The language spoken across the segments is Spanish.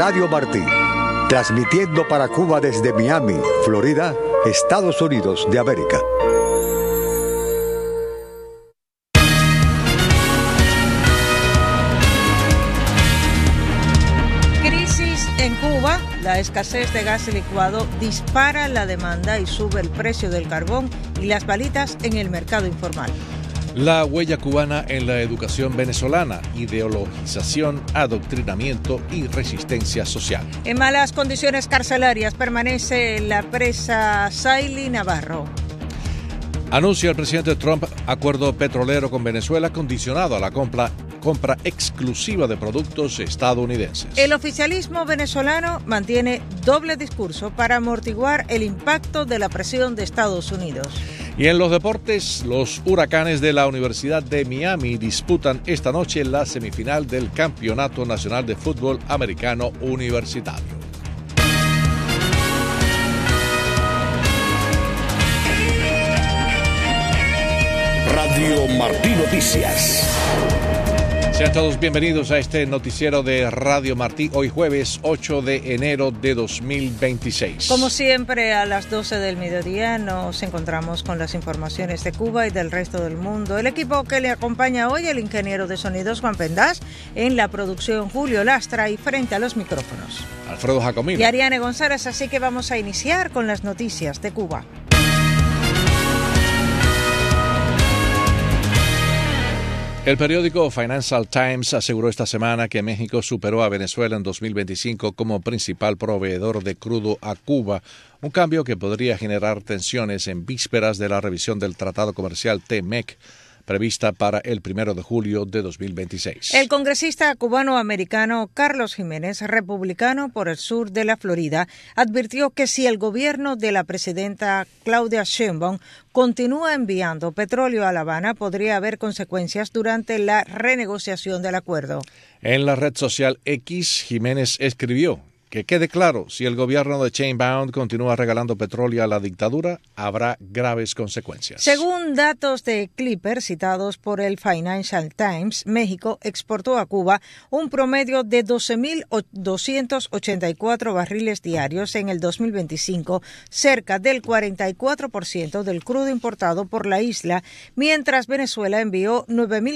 Radio Martí, transmitiendo para Cuba desde Miami, Florida, Estados Unidos de América. Crisis en Cuba. La escasez de gas licuado dispara la demanda y sube el precio del carbón y las balitas en el mercado informal. La huella cubana en la educación venezolana, ideologización, adoctrinamiento y resistencia social. En malas condiciones carcelarias permanece la presa Saily Navarro. Anuncia el presidente Trump acuerdo petrolero con Venezuela condicionado a la compra exclusiva de productos estadounidenses. El oficialismo venezolano mantiene doble discurso para amortiguar el impacto de la presión de Estados Unidos. Y en los deportes, los Huracanes de la Universidad de Miami disputan esta noche la semifinal del Campeonato Nacional de Fútbol Americano Universitario. Radio Martí Noticias. Sean todos bienvenidos a este noticiero de Radio Martí, hoy jueves 8 de enero de 2026. Como siempre, a las 12 del mediodía nos encontramos con las informaciones de Cuba y del resto del mundo. El equipo que le acompaña hoy, el ingeniero de sonidos Juan Pendás, en la producción Julio Lastra y frente a los micrófonos Alfredo Jacomino y Ariane González, así que vamos a iniciar con las noticias de Cuba. El periódico Financial Times aseguró esta semana que México superó a Venezuela en 2025 como principal proveedor de crudo a Cuba, un cambio que podría generar tensiones en vísperas de la revisión del Tratado Comercial TMEC, prevista para el 1 de julio de 2026. El congresista cubano-americano Carlos Jiménez, republicano por el sur de la Florida, advirtió que si el gobierno de la presidenta Claudia Sheinbaum continúa enviando petróleo a La Habana, podría haber consecuencias durante la renegociación del acuerdo. En la red social X, Jiménez escribió: que quede claro, si el gobierno de Sheinbaum continúa regalando petróleo a la dictadura, habrá graves consecuencias. Según datos de Clipper citados por el Financial Times, México exportó a Cuba un promedio de 12.284 barriles diarios en el 2025, cerca del 44% del crudo importado por la isla, mientras Venezuela envió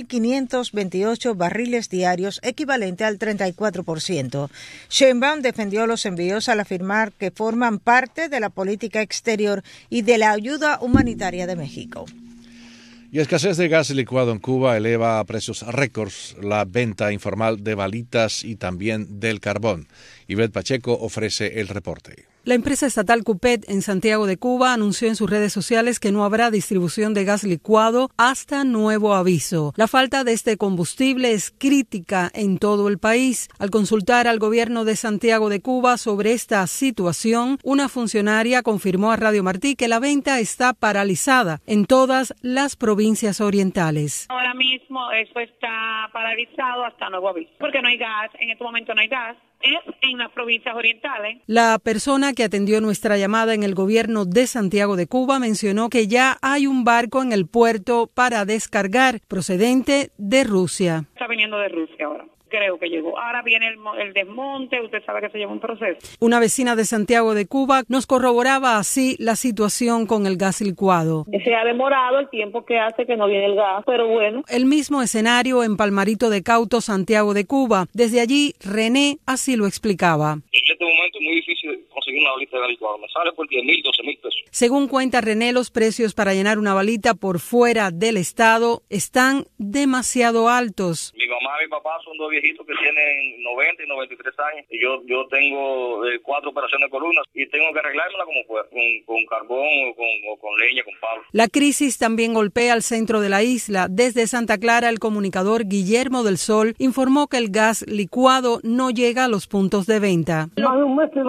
9.528 barriles diarios, equivalente al 34%. Sheinbaum defendió los envíos al afirmar que forman parte de la política exterior y de la ayuda humanitaria de México. Y escasez de gas licuado en Cuba eleva a precios récords la venta informal de balitas y también del carbón. Ivette Pacheco ofrece el reporte. La empresa estatal Cupet en Santiago de Cuba anunció en sus redes sociales que no habrá distribución de gas licuado hasta nuevo aviso. La falta de este combustible es crítica en todo el país. Al consultar al gobierno de Santiago de Cuba sobre esta situación, una funcionaria confirmó a Radio Martí que la venta está paralizada en todas las provincias orientales. Ahora mismo eso está paralizado hasta nuevo aviso, porque no hay gas, en este momento no hay gas. Es en las provincias orientales. La persona que atendió nuestra llamada en el gobierno de Santiago de Cuba mencionó que ya hay un barco en el puerto para descargar procedente de Rusia. Está viniendo de Rusia ahora. Creo que llegó. Ahora viene el desmonte, usted sabe que se lleva un proceso. Una vecina de Santiago de Cuba nos corroboraba así la situación con el gas licuado. Se ha demorado el tiempo que hace que no viene el gas, pero bueno. El mismo escenario en Palmarito de Cauto, Santiago de Cuba. Desde allí, René así lo explicaba. En este momento es muy difícil conseguir una balita de gas licuado. Me sale por 10,000, 12,000 pesos. Según cuenta René, los precios para llenar una balita por fuera del estado están demasiado altos. Mi mamá y mi papá son dos viejitos que tienen 90 y 93 años. Y yo tengo 4 operaciones de columnas y tengo que arreglármela como pueda, con carbón o con leña, con palo. La crisis también golpea al centro de la isla. Desde Santa Clara, el comunicador Guillermo del Sol informó que el gas licuado no llega a los puntos de venta. Más de un mes que no hay gas.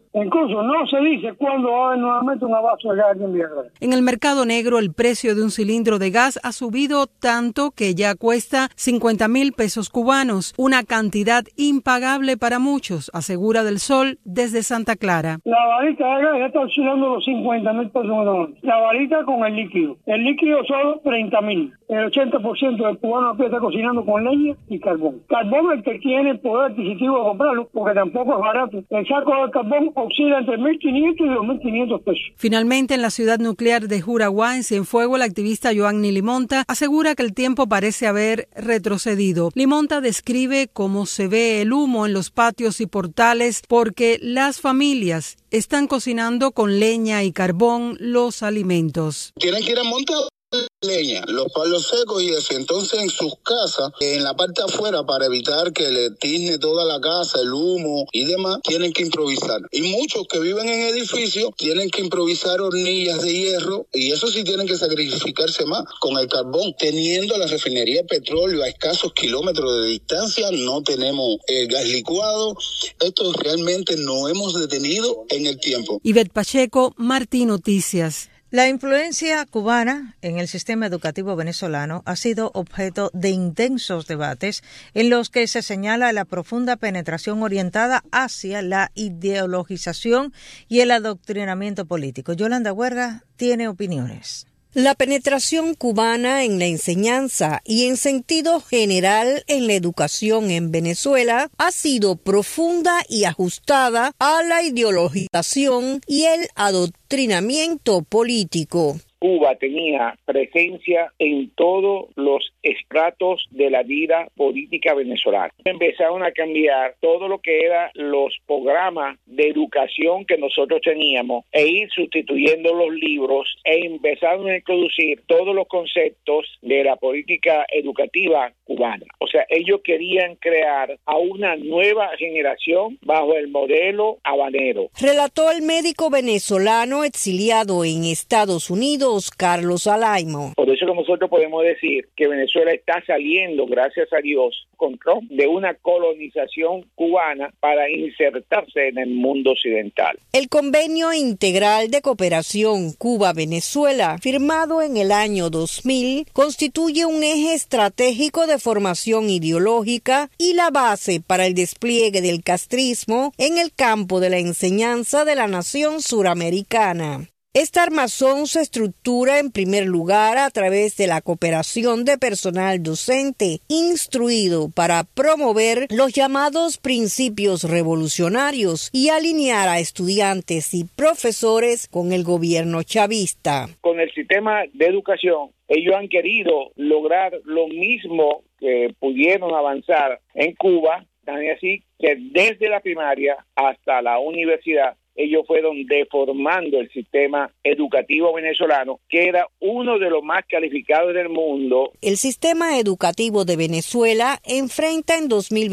Incluso no se dice cuándo va a haber nuevamente un abasto de gas aquí en Villarreal. En el mercado negro, el precio de un cilindro de gas ha subido tanto que ya cuesta 50,000 pesos cubanos, una cantidad impagable para muchos, asegura Del Sol desde Santa Clara. La varita de gas ya está oscilando los 50,000 pesos. La varita con el líquido. El líquido son 30,000. El 80% del cubano está cocinando con leña y carbón. Carbón es el que tiene el poder adquisitivo de comprarlo, porque tampoco es barato. El saco de carbón oscila entre 1.500 y 2.500 pesos. Finalmente, en la ciudad nuclear de Juraguá, en Cienfuegos, el activista Joanny Limonta asegura que el tiempo parece haber retrocedido. Limonta describe cómo se ve el humo en los patios y portales porque las familias están cocinando con leña y carbón los alimentos. Tienen que ir a montar leña, los palos secos y eso. Entonces en sus casas, en la parte afuera, para evitar que le tizne toda la casa, el humo y demás, tienen que improvisar. Y muchos que viven en edificios tienen que improvisar hornillas de hierro, y eso sí tienen que sacrificarse más con el carbón. Teniendo la refinería de petróleo a escasos kilómetros de distancia, no tenemos el gas licuado. Esto realmente no hemos detenido en el tiempo. Ivette Pacheco, Martí Noticias. La influencia cubana en el sistema educativo venezolano ha sido objeto de intensos debates en los que se señala la profunda penetración orientada hacia la ideologización y el adoctrinamiento político. Yolanda Huerga tiene opiniones. La penetración cubana en la enseñanza y en sentido general en la educación en Venezuela ha sido profunda y ajustada a la ideologización y el adoctrinamiento político. Cuba tenía presencia en todos los estratos de la vida política venezolana. Empezaron a cambiar todo lo que eran los programas de educación que nosotros teníamos e ir sustituyendo los libros e empezaron a introducir todos los conceptos de la política educativa cubana. O sea, ellos querían crear a una nueva generación bajo el modelo habanero. Relató el médico venezolano exiliado en Estados Unidos, Carlos Alaimo. Por eso que nosotros podemos decir que Venezuela está saliendo, gracias a Dios, control de una colonización cubana para insertarse en el mundo occidental. El Convenio Integral de Cooperación Cuba-Venezuela, firmado en el año 2000, constituye un eje estratégico de formación ideológica y la base para el despliegue del castrismo en el campo de la enseñanza de la nación suramericana. Esta armazón se estructura en primer lugar a través de la cooperación de personal docente instruido para promover los llamados principios revolucionarios y alinear a estudiantes y profesores con el gobierno chavista. Con el sistema de educación, ellos han querido lograr lo mismo que pudieron avanzar en Cuba, tan así que desde la primaria hasta la universidad ellos fueron deformando el sistema educativo venezolano, que era uno de los más calificados del mundo. El sistema educativo de Venezuela enfrenta en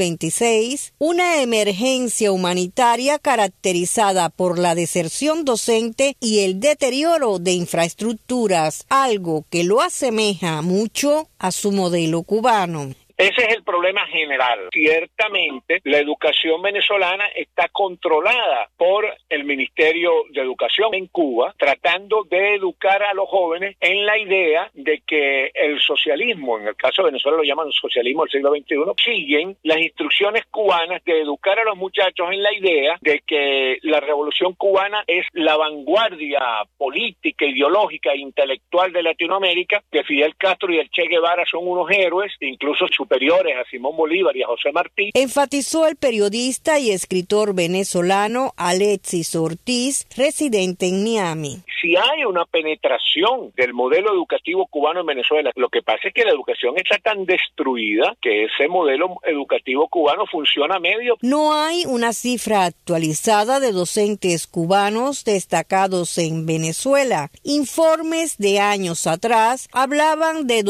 2026 una emergencia humanitaria caracterizada por la deserción docente y el deterioro de infraestructuras, algo que lo asemeja mucho a su modelo cubano. Ese es el problema general. Ciertamente, la educación venezolana está controlada por el Ministerio de Educación en Cuba, tratando de educar a los jóvenes en la idea de que el socialismo, en el caso de Venezuela lo llaman socialismo del siglo XXI, siguen las instrucciones cubanas de educar a los muchachos en la idea de que la revolución cubana es la vanguardia política, ideológica e intelectual de Latinoamérica, que Fidel Castro y el Che Guevara son unos héroes, incluso superiores a Simón Bolívar y a José Martí. Enfatizó el periodista y escritor venezolano Alexis Ortiz, residente en Miami. Si hay una penetración del modelo educativo cubano en Venezuela, lo que pasa es que la educación está tan destruida que ese modelo educativo cubano funciona medio. No hay una cifra actualizada de docentes cubanos destacados en Venezuela. Informes de años atrás hablaban de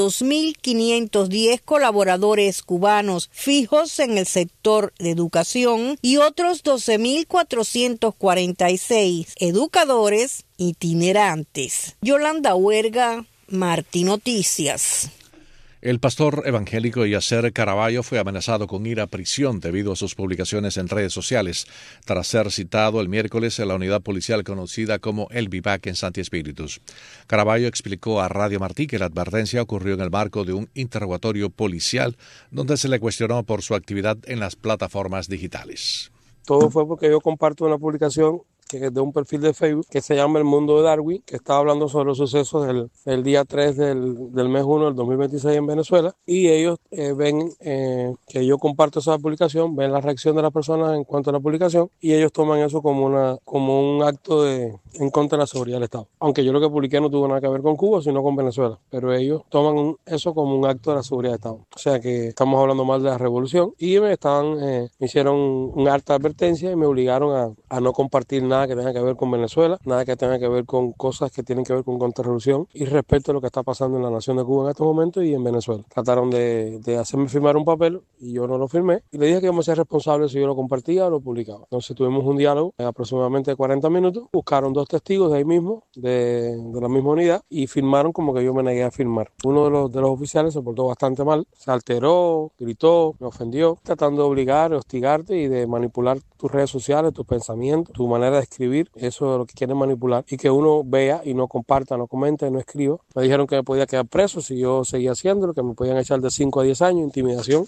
2.510 colaboradores cubanos fijos en el sector de educación y otros 12.446 educadores itinerantes. Yolanda Huerga, Martí Noticias. El pastor evangélico Yasser Caraballo fue amenazado con ir a prisión debido a sus publicaciones en redes sociales, tras ser citado el miércoles en la unidad policial conocida como El Vivac en Santi Espíritus. Caraballo explicó a Radio Martí que la advertencia ocurrió en el marco de un interrogatorio policial donde se le cuestionó por su actividad en las plataformas digitales. Todo fue porque yo comparto una publicación que es de un perfil de Facebook que se llama El Mundo de Darwin, que está hablando sobre los sucesos del día 3 del mes 1 del 2026 en Venezuela, y ellos ven que yo comparto esa publicación, ven la reacción de las personas en cuanto a la publicación, y ellos toman eso como un acto en contra de la seguridad del Estado. Aunque yo lo que publiqué no tuvo nada que ver con Cuba, sino con Venezuela, pero ellos toman eso como un acto de la seguridad del Estado. O sea que estamos hablando mal de la revolución, y me hicieron una alta advertencia y me obligaron a no compartir nada que tenga que ver con Venezuela, nada que tenga que ver con cosas que tienen que ver con contrarrevolución y respecto a lo que está pasando en la nación de Cuba en estos momentos y en Venezuela. Trataron de hacerme firmar un papel y yo no lo firmé y le dije que yo me hacía responsable si yo lo compartía o lo publicaba. Entonces tuvimos un diálogo de aproximadamente 40 minutos, buscaron 2 testigos de ahí mismo, de la misma unidad, y firmaron como que yo me negué a firmar. Uno de los oficiales se portó bastante mal, se alteró, gritó, me ofendió, tratando de obligar, de hostigarte y de manipular tus redes sociales, tus pensamientos, tu manera de escribir. Eso es lo que quieren manipular, y que uno vea y no comparta, no comente, no escriba. Me dijeron que me podía quedar preso si yo seguía haciéndolo, que me podían echar de 5 a 10 años, intimidación.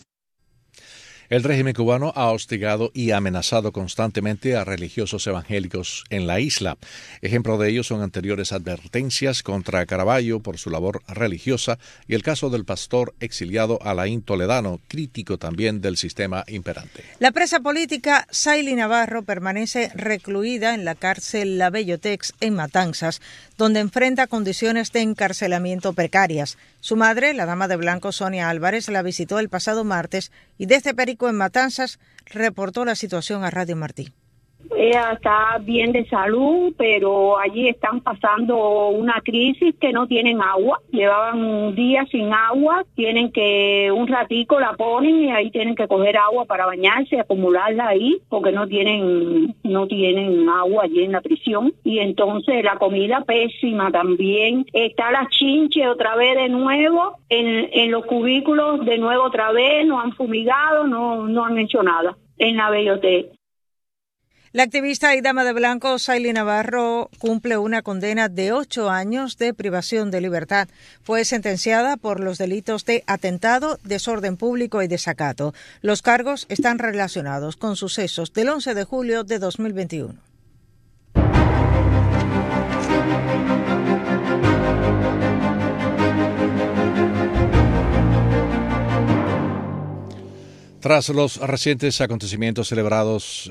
El régimen cubano ha hostigado y amenazado constantemente a religiosos evangélicos en la isla. Ejemplo de ello son anteriores advertencias contra Caraballo por su labor religiosa y el caso del pastor exiliado Alain Toledano, crítico también del sistema imperante. La presa política Saily Navarro permanece recluida en la cárcel La Bellotex en Matanzas, donde enfrenta condiciones de encarcelamiento precarias. Su madre, la dama de blanco Sonia Álvarez, la visitó el pasado martes y desde Perico en Matanzas reportó la situación a Radio Martí. Ella está bien de salud, pero allí están pasando una crisis que no tienen agua. Llevaban días sin agua, tienen que un ratico la ponen y ahí tienen que coger agua para bañarse, acumularla ahí, porque no tienen agua allí en la prisión. Y entonces la comida pésima también. Está la chinche otra vez de nuevo en los cubículos, de nuevo otra vez, no han fumigado, no han hecho nada en la Bellotex. La activista y dama de blanco Saily Navarro cumple una condena de 8 años de privación de libertad. Fue sentenciada por los delitos de atentado, desorden público y desacato. Los cargos están relacionados con sucesos del 11 de julio de 2021. Tras los recientes acontecimientos celebrados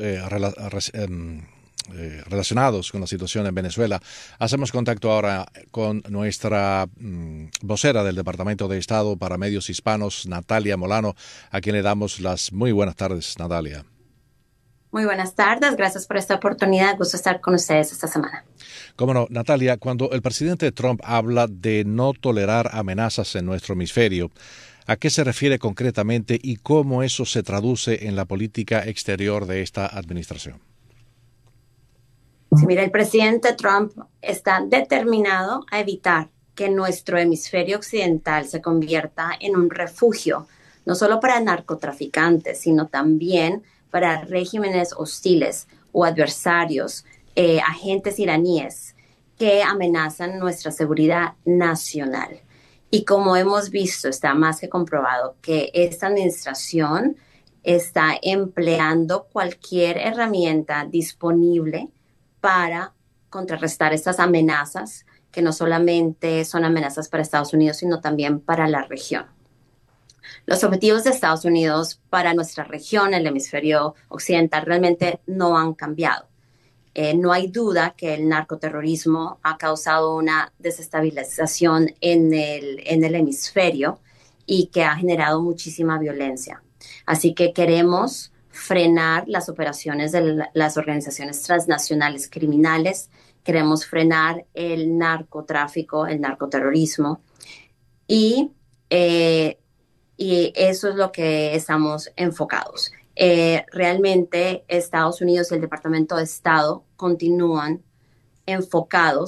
relacionados con la situación en Venezuela, hacemos contacto ahora con nuestra vocera del Departamento de Estado para Medios Hispanos, Natalia Molano, a quien le damos las muy buenas tardes, Natalia. Muy buenas tardes, gracias por esta oportunidad, gusto estar con ustedes esta semana. Cómo no, Natalia, cuando el presidente Trump habla de no tolerar amenazas en nuestro hemisferio, ¿a qué se refiere concretamente y cómo eso se traduce en la política exterior de esta administración? Sí, mira, el presidente Trump está determinado a evitar que nuestro hemisferio occidental se convierta en un refugio, no solo para narcotraficantes, sino también para regímenes hostiles o adversarios, agentes iraníes que amenazan nuestra seguridad nacional. Y como hemos visto, está más que comprobado que esta administración está empleando cualquier herramienta disponible para contrarrestar estas amenazas, que no solamente son amenazas para Estados Unidos, sino también para la región. Los objetivos de Estados Unidos para nuestra región, el hemisferio occidental, realmente no han cambiado. No hay duda que el narcoterrorismo ha causado una desestabilización en el hemisferio y que ha generado muchísima violencia. Así que queremos frenar las operaciones de las organizaciones transnacionales criminales, queremos frenar el narcotráfico, el narcoterrorismo y eso es lo que estamos enfocados. Realmente Estados Unidos y el Departamento de Estado continúan enfocados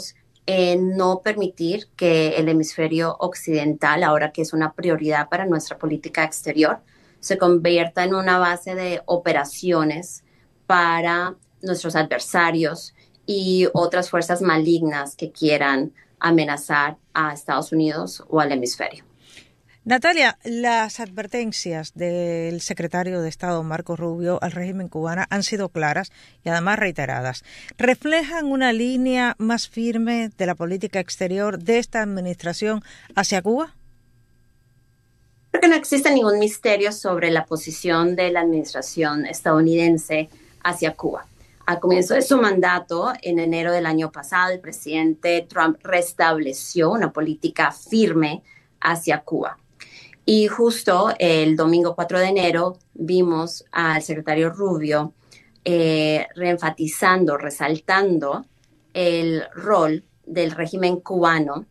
no permitir que el hemisferio occidental, ahora que es una prioridad para nuestra política exterior, se convierta en una base de operaciones para nuestros adversarios y otras fuerzas malignas que quieran amenazar a Estados Unidos o al hemisferio. Natalia, las advertencias del secretario de Estado Marco Rubio al régimen cubano han sido claras y además reiteradas. ¿Reflejan una línea más firme de la política exterior de esta administración hacia Cuba? Creo que no existe ningún misterio sobre la posición de la administración estadounidense hacia Cuba. Al comienzo de su mandato, en enero del año pasado, el presidente Trump restableció una política firme hacia Cuba. Y justo el domingo 4 de enero vimos al secretario Rubio reenfatizando, resaltando el rol del régimen cubano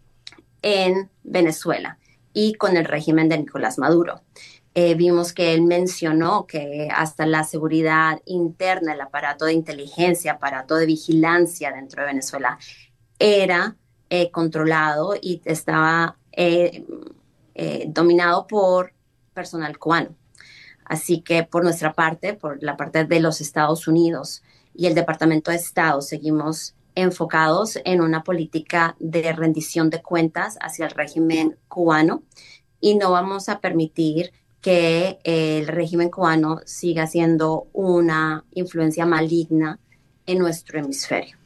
en Venezuela y con el régimen de Nicolás Maduro. Vimos que él mencionó que hasta la seguridad interna, el aparato de inteligencia, aparato de vigilancia dentro de Venezuela era controlado y estaba dominado por personal cubano. Así que por nuestra parte, por la parte de los Estados Unidos y el Departamento de Estado, seguimos enfocados en una política de rendición de cuentas hacia el régimen cubano y no vamos a permitir que el régimen cubano siga siendo una influencia maligna en nuestro hemisferio.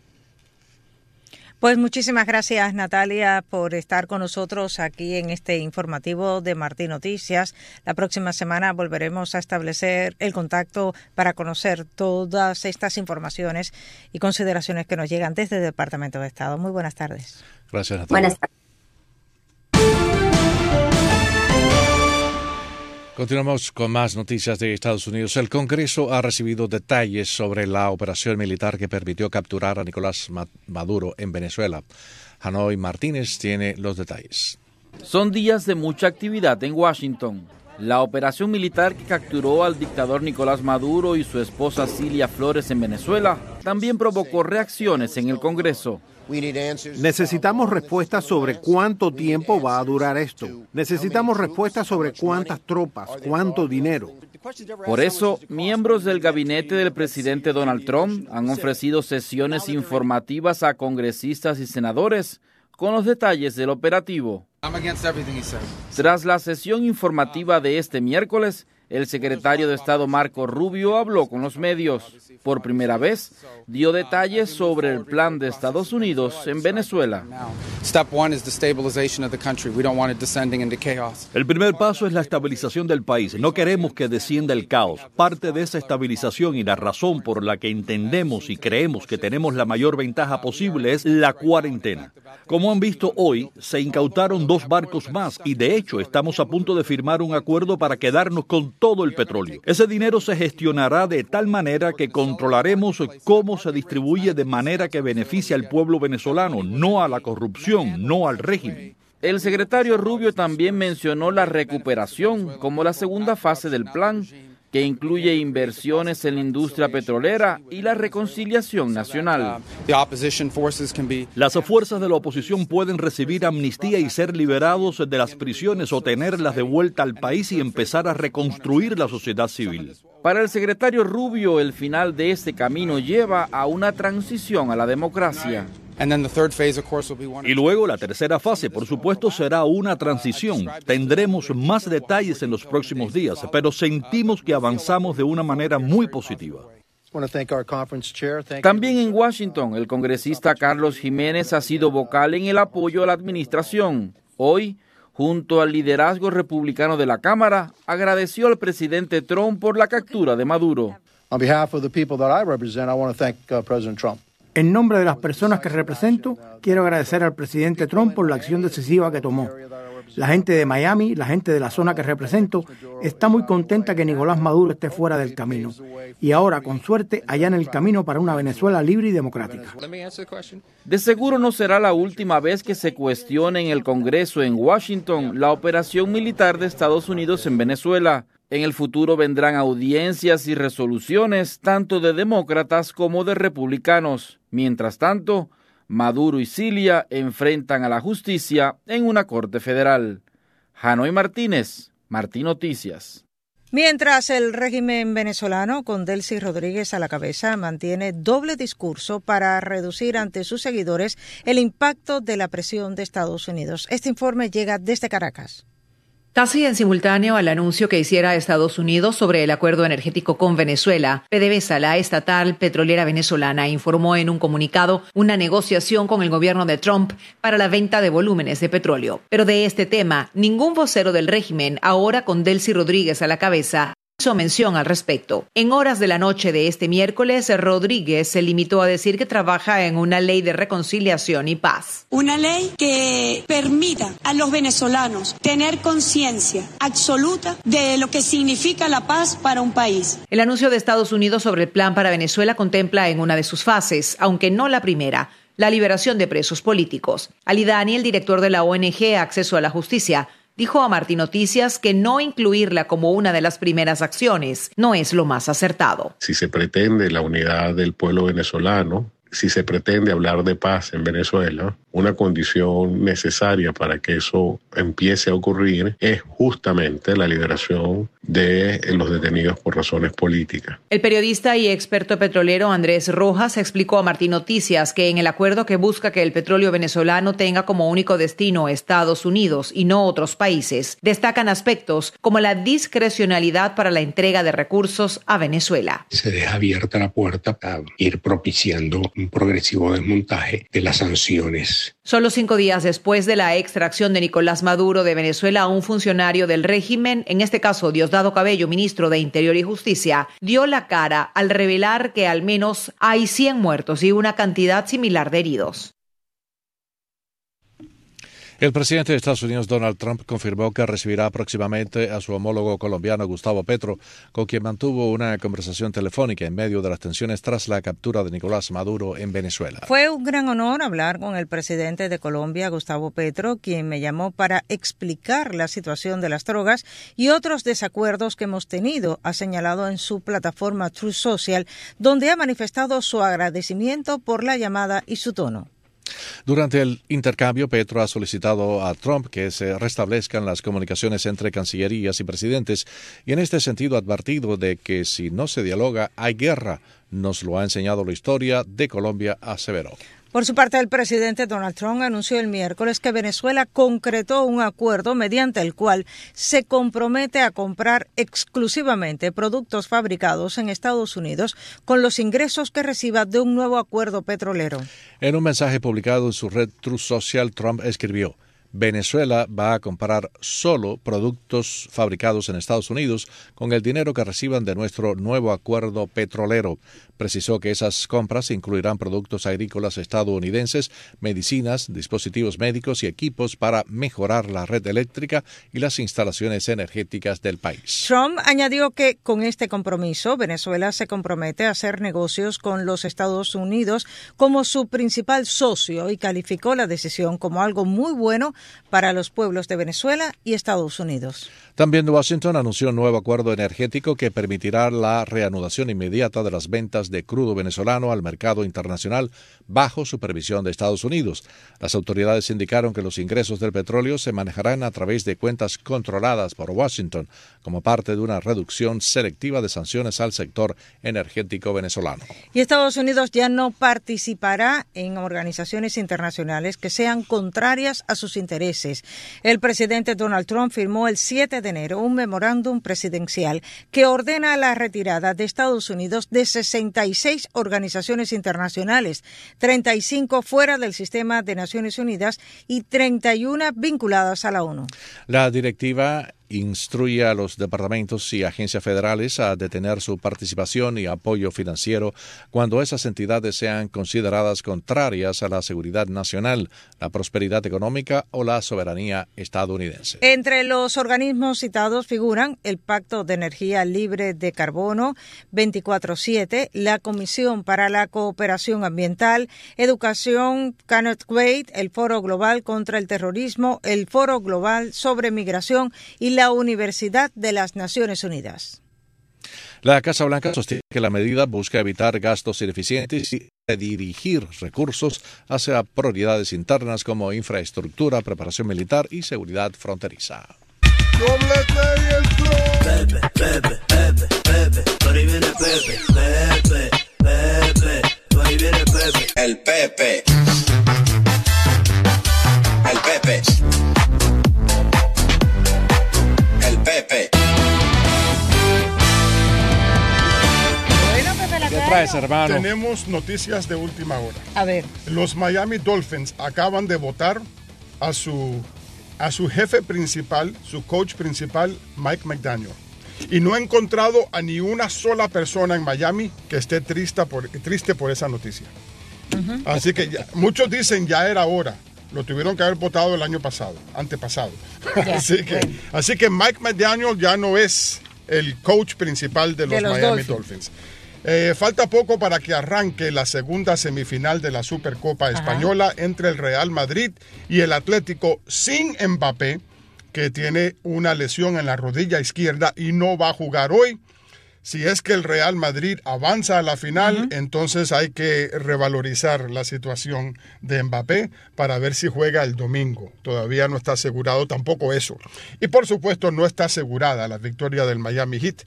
Pues muchísimas gracias, Natalia, por estar con nosotros aquí en este informativo de Martín Noticias. La próxima semana volveremos a establecer el contacto para conocer todas estas informaciones y consideraciones que nos llegan desde el Departamento de Estado. Muy buenas tardes. Gracias, Natalia. Buenas tardes. Continuamos con más noticias de Estados Unidos. El Congreso ha recibido detalles sobre la operación militar que permitió capturar a Nicolás Maduro en Venezuela. Hanoi Martínez tiene los detalles. Son días de mucha actividad en Washington. La operación militar que capturó al dictador Nicolás Maduro y su esposa Cilia Flores en Venezuela también provocó reacciones en el Congreso. Necesitamos respuestas sobre cuánto tiempo va a durar esto. Necesitamos respuestas sobre cuántas tropas, cuánto dinero. Por eso, miembros del gabinete del presidente Donald Trump han ofrecido sesiones informativas a congresistas y senadores con los detalles del operativo. Tras la sesión informativa de este miércoles, el secretario de Estado Marco Rubio habló con los medios. Por primera vez, dio detalles sobre el plan de Estados Unidos en Venezuela. El primer paso es la estabilización del país. No queremos que descienda el caos. Parte de esa estabilización y la razón por la que entendemos y creemos que tenemos la mayor ventaja posible es la cuarentena. Como han visto hoy, se incautaron 2 barcos más y de hecho estamos a punto de firmar un acuerdo para quedarnos con todo el petróleo. Ese dinero se gestionará de tal manera que controlaremos cómo se distribuye de manera que beneficie al pueblo venezolano, no a la corrupción, no al régimen. El secretario Rubio también mencionó la recuperación como la segunda fase del plan, que incluye inversiones en la industria petrolera y la reconciliación nacional. Las fuerzas de la oposición pueden recibir amnistía y ser liberados de las prisiones o tenerlas de vuelta al país y empezar a reconstruir la sociedad civil. Para el secretario Rubio, el final de este camino lleva a una transición a la democracia. Y luego la tercera fase, por supuesto, será una transición. Tendremos más detalles en los próximos días, pero sentimos que avanzamos de una manera muy positiva. También en Washington, el congresista Carlos Jiménez ha sido vocal en el apoyo a la administración. Hoy, junto al liderazgo republicano de la Cámara, agradeció al presidente Trump por la captura de Maduro. En nombre de las personas que represento, quiero agradecer al presidente Trump por la acción decisiva que tomó. La gente de Miami, la gente de la zona que represento, está muy contenta que Nicolás Maduro esté fuera del camino. Y ahora, con suerte, allá en el camino para una Venezuela libre y democrática. De seguro no será la última vez que se cuestione en el Congreso en Washington la operación militar de Estados Unidos en Venezuela. En el futuro vendrán audiencias y resoluciones tanto de demócratas como de republicanos. Mientras tanto, Maduro y Cilia enfrentan a la justicia en una corte federal. Hanoi Martínez, Martín Noticias. Mientras el régimen venezolano, con Delcy Rodríguez a la cabeza, mantiene doble discurso para reducir ante sus seguidores el impacto de la presión de Estados Unidos. Este informe llega desde Caracas. Casi en simultáneo al anuncio que hiciera Estados Unidos sobre el acuerdo energético con Venezuela, PDVSA, la estatal petrolera venezolana, informó en un comunicado una negociación con el gobierno de Trump para la venta de volúmenes de petróleo. Pero de este tema, ningún vocero del régimen, ahora con Delcy Rodríguez a la cabeza, hizo mención al respecto. En horas de la noche de este miércoles, Rodríguez se limitó a decir que trabaja en una ley de reconciliación y paz. Una ley que permita a los venezolanos tener conciencia absoluta de lo que significa la paz para un país. El anuncio de Estados Unidos sobre el plan para Venezuela contempla en una de sus fases, aunque no la primera, la liberación de presos políticos. Ali Dani, el director de la ONG Acceso a la Justicia, dijo a Martín Noticias que no incluirla como una de las primeras acciones no es lo más acertado. Si se pretende la unidad del pueblo venezolano, si se pretende hablar de paz en Venezuela, una condición necesaria para que eso empiece a ocurrir es justamente la liberación de los detenidos por razones políticas. El periodista y experto petrolero Andrés Rojas explicó a Martín Noticias que en el acuerdo que busca que el petróleo venezolano tenga como único destino Estados Unidos y no otros países, destacan aspectos como la discrecionalidad para la entrega de recursos a Venezuela. Se deja abierta la puerta a ir propiciando un progresivo desmontaje de las sanciones. Solo 5 días después de la extracción de Nicolás Maduro de Venezuela, un funcionario del régimen, en este caso Diosdado Cabello, ministro de Interior y Justicia, dio la cara al revelar que al menos hay 100 muertos y una cantidad similar de heridos. El presidente de Estados Unidos, Donald Trump, confirmó que recibirá próximamente a su homólogo colombiano, Gustavo Petro, con quien mantuvo una conversación telefónica en medio de las tensiones tras la captura de Nicolás Maduro en Venezuela. Fue un gran honor hablar con el presidente de Colombia, Gustavo Petro, quien me llamó para explicar la situación de las drogas y otros desacuerdos que hemos tenido, ha señalado en su plataforma Truth Social, donde ha manifestado su agradecimiento por la llamada y su tono. Durante el intercambio, Petro ha solicitado a Trump que se restablezcan las comunicaciones entre cancillerías y presidentes y en este sentido ha advertido de que si no se dialoga hay guerra. Nos lo ha enseñado la historia de Colombia, aseveró. Por su parte, el presidente Donald Trump anunció el miércoles que Venezuela concretó un acuerdo mediante el cual se compromete a comprar exclusivamente productos fabricados en Estados Unidos con los ingresos que reciba de un nuevo acuerdo petrolero. En un mensaje publicado en su red Truth Social, Trump escribió: Venezuela va a comprar solo productos fabricados en Estados Unidos con el dinero que reciban de nuestro nuevo acuerdo petrolero. Precisó que esas compras incluirán productos agrícolas estadounidenses, medicinas, dispositivos médicos y equipos para mejorar la red eléctrica y las instalaciones energéticas del país. Trump añadió que con este compromiso, Venezuela se compromete a hacer negocios con los Estados Unidos como su principal socio y calificó la decisión como algo muy bueno para los pueblos de Venezuela y Estados Unidos. También Washington anunció un nuevo acuerdo energético que permitirá la reanudación inmediata de las ventas de crudo venezolano al mercado internacional bajo supervisión de Estados Unidos. Las autoridades indicaron que los ingresos del petróleo se manejarán a través de cuentas controladas por Washington como parte de una reducción selectiva de sanciones al sector energético venezolano. Y Estados Unidos ya no participará en organizaciones internacionales que sean contrarias a sus intereses. El presidente Donald Trump firmó el 7 de enero un memorándum presidencial que ordena la retirada de Estados Unidos de 66 organizaciones internacionales, 35 fuera del sistema de Naciones Unidas y 31 vinculadas a la ONU. La directiva instruye a los departamentos y agencias federales a detener su participación y apoyo financiero cuando esas entidades sean consideradas contrarias a la seguridad nacional, la prosperidad económica o la soberanía estadounidense. Entre los organismos citados figuran el Pacto de Energía Libre de Carbono 24/7, la Comisión para la Cooperación Ambiental, Educación Cannot Wait, el Foro Global contra el Terrorismo, el Foro Global sobre Migración y la Universidad de las Naciones Unidas. La Casa Blanca sostiene que la medida busca evitar gastos ineficientes y redirigir recursos hacia prioridades internas como infraestructura, preparación militar y seguridad fronteriza. El Pepe. El Pepe. El Pepe. ¿Qué traes, hermano? Tenemos noticias de última hora. A ver. Los Miami Dolphins acaban de votar a su jefe principal, su coach principal, Mike McDaniel. Y no he encontrado a ni una sola persona en Miami que esté triste por esa noticia. Así que muchos dicen ya era hora. Lo tuvieron que haber votado el año pasado, antepasado. Así que Mike McDaniel ya no es el coach principal de los Miami Dolphins. Falta poco para que arranque la segunda semifinal de la Supercopa Española entre el Real Madrid y el Atlético sin Mbappé, que tiene una lesión en la rodilla izquierda y no va a jugar hoy. Si es que el Real Madrid avanza a la final, entonces hay que revalorizar la situación de Mbappé para ver si juega el domingo. Todavía no está asegurado tampoco eso. Y por supuesto no está asegurada la victoria del Miami Heat,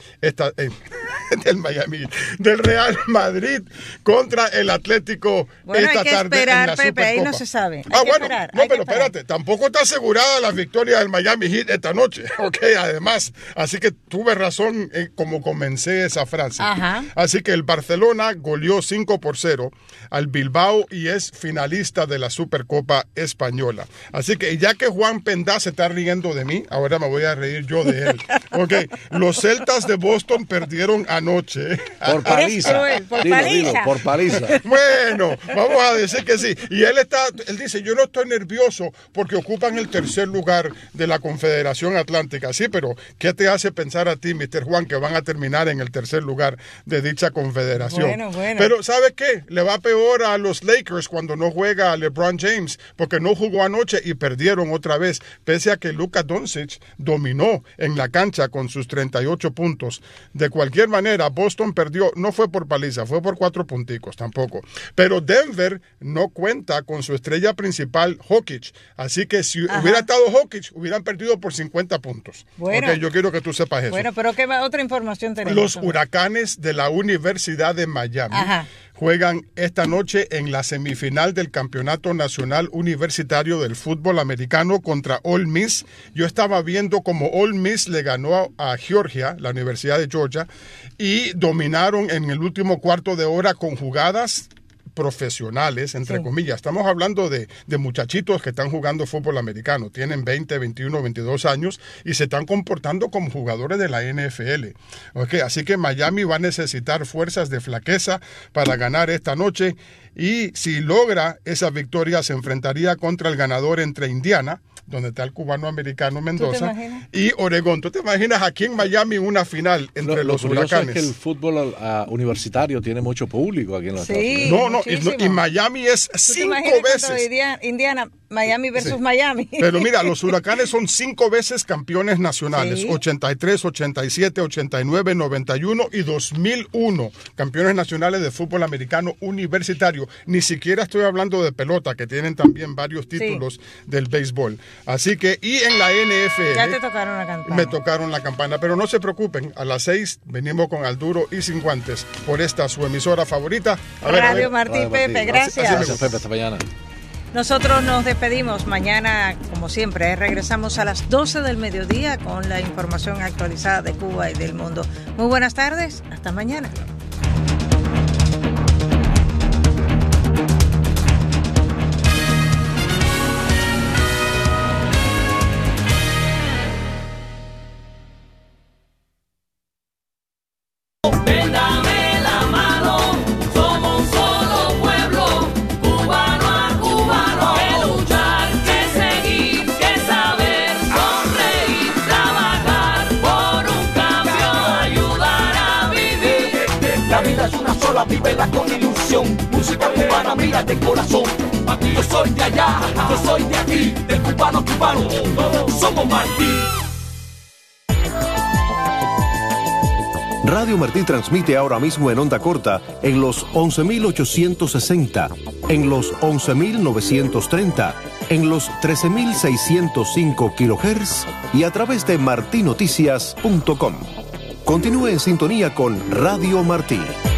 del Real Madrid contra el Atlético esta tarde esperar, en la Pepe, Supercopa. ahí no se sabe. Pero espérate, tampoco está asegurada la victoria del Miami Heat esta noche. Además, así que tuve razón como comencé esa frase. Así que el Barcelona goleó 5-0 al Bilbao y es finalista de la Supercopa Española. Así que ya que Juan Pendá se está riendo de mí, ahora me voy a reír yo de él. Los Celtas de Boston perdieron anoche. Por paliza. Por paliza. Bueno, vamos a decir que sí. Y él dice, yo no estoy nervioso porque ocupan el tercer lugar de la Confederación Atlántica. Sí, pero ¿qué te hace pensar a ti, Mr. Juan, que van a terminar en el tercer lugar de dicha confederación? Bueno. Pero ¿sabe qué? Le va peor a los Lakers cuando no juega a LeBron James, porque no jugó anoche y perdieron otra vez, pese a que Luka Doncic dominó en la cancha con sus 38 puntos. De cualquier manera, Boston perdió, no fue por paliza, fue por 4 punticos tampoco. Pero Denver no cuenta con su estrella principal, Jokic. Así que si hubiera estado Jokic, hubieran perdido por 50 puntos. Bueno. Yo quiero que tú sepas eso. Bueno, pero ¿qué otra información tenemos? Los Huracanes de la Universidad de Miami juegan esta noche en la semifinal del Campeonato Nacional Universitario del Fútbol Americano contra Ole Miss. Yo estaba viendo cómo Ole Miss le ganó a Georgia, la Universidad de Georgia, y dominaron en el último cuarto de hora con jugadas profesionales, entre comillas. Estamos hablando de muchachitos que están jugando fútbol americano. Tienen 20, 21, 22 años y se están comportando como jugadores de la NFL. Así que Miami va a necesitar fuerzas de flaqueza para ganar esta noche y si logra esa victoria se enfrentaría contra el ganador entre Indiana, donde está el cubano-americano Mendoza, y Oregón. ¿Tú te imaginas aquí en Miami una final entre los Huracanes? Es que el fútbol universitario tiene mucho público aquí en los Estados Unidos. Y Miami es 5 veces. Indiana, Miami versus Miami. Pero mira, los Huracanes son 5 veces campeones nacionales. 83, 87, 89, 91 y 2001. Campeones nacionales de fútbol americano universitario. Ni siquiera estoy hablando de pelota, que tienen también varios títulos del béisbol. Así que, y en la NFL... Ya te tocaron la campana. Me tocaron la campana, pero no se preocupen, a las 6 venimos con Al Duro y Sin Guantes por esta su emisora favorita. Radio Martí, Pepe, gracias. Gracias, Pepe, hasta mañana. Nosotros nos despedimos. Mañana, como siempre, regresamos a las 12 del mediodía con la información actualizada de Cuba y del mundo. Muy buenas tardes, hasta mañana. Dame la mano, somos un solo pueblo, cubano a cubano, que luchar, que seguir, que saber, sonreír, trabajar por un cambio, ayudar a vivir. La vida es una sola, vívela con ilusión, música cubana, mira de corazón. Yo soy de allá, yo soy de aquí, del cubano cubano, todos somos Martí. Radio Martí transmite ahora mismo en onda corta en los 11.860, en los 11.930, en los 13.605 kHz y a través de martinoticias.com. Continúe en sintonía con Radio Martí.